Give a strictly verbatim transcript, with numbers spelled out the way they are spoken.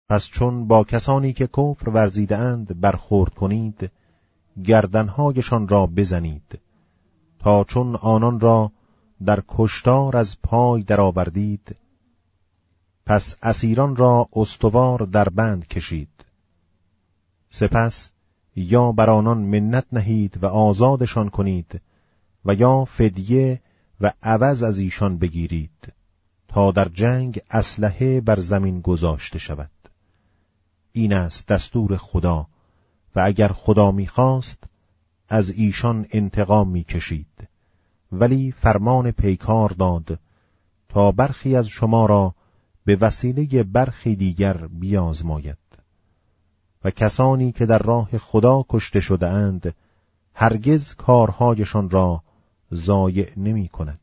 پس چون با کسانی که کفر ورزیده اند برخورد کنید، گردنهایشان را بزنید، تا چون آنان را در کشتار از پای درآوردید، پس اسیران را استوار در بند کشید. سپس یا بر آنان منت نهید و آزادشان کنید و یا فدیه و عوض از ایشان بگیرید تا در جنگ اسلحه بر زمین گذاشته شود. این است دستور خدا و اگر خدا می‌خواست از ایشان انتقام می‌کشید، ولی فرمان پیکار داد تا برخی از شما را به وسیله برخی دیگر بیازماید. و کسانی که در راه خدا کشته شده اند هرگز کارهایشان را ضایع نمی کند.